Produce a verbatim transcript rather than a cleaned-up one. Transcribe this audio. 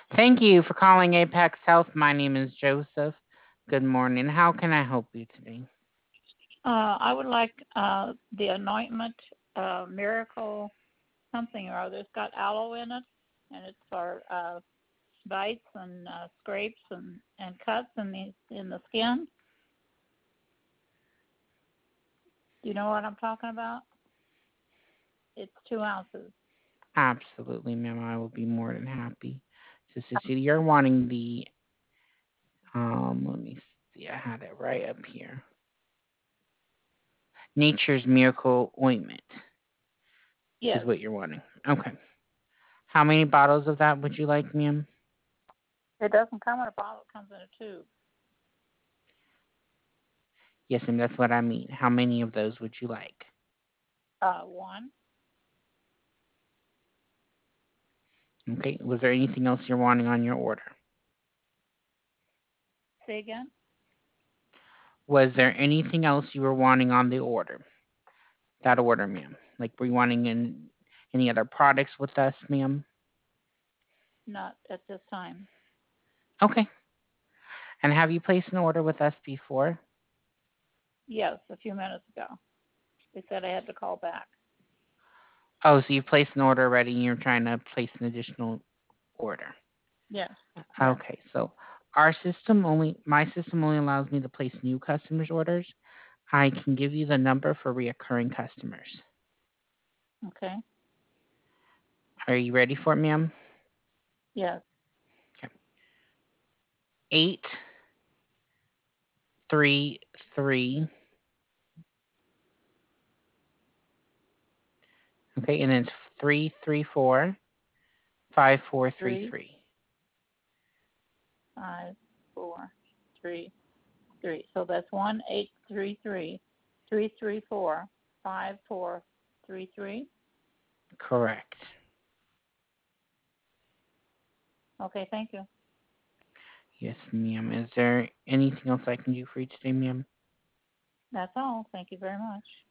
Thank you for calling Apex Health. My name is Joseph. Good morning. How can I help you today? Uh, I would like uh, the anointment uh, miracle something or other. It's got aloe in it, and it's for uh, bites and uh, scrapes and, and cuts in the in the skin. Do you know what I'm talking about? It's two ounces. Absolutely, ma'am. I will be more than happy to assist you. You're wanting the um. Let me see. I had it right up here. Nature's Miracle Ointment is Yes, what you're wanting. Okay. How many bottles of that would you like, ma'am? it doesn't come in a bottle; it comes in a tube. Yes, ma'am. That's what I mean. How many of those would you like? Uh, one. Okay. Was there anything else you're wanting on your order? Say again. Was there anything else you were wanting on the order? That order, ma'am. Like, were you wanting in, any other products with us, ma'am? Not at this time. Okay. And have you placed an order with us before? Yes, a few minutes ago. They said I had to call back. Oh, so you've placed an order already and you're trying to place an additional order. Yes. Yes. Okay, so our system only, my system only allows me to place new customers' orders. I can give you the number for reoccurring customers. Okay. Are you ready for it, ma'am? Yes. Okay. Eight three three. Okay, and it's three three four five four three Three, three. five, four, three, three. So that's one eight three three three three four five four three three. Correct. Okay, thank you. Yes, ma'am. Is there anything else I can do for you today, ma'am? That's all. Thank you very much.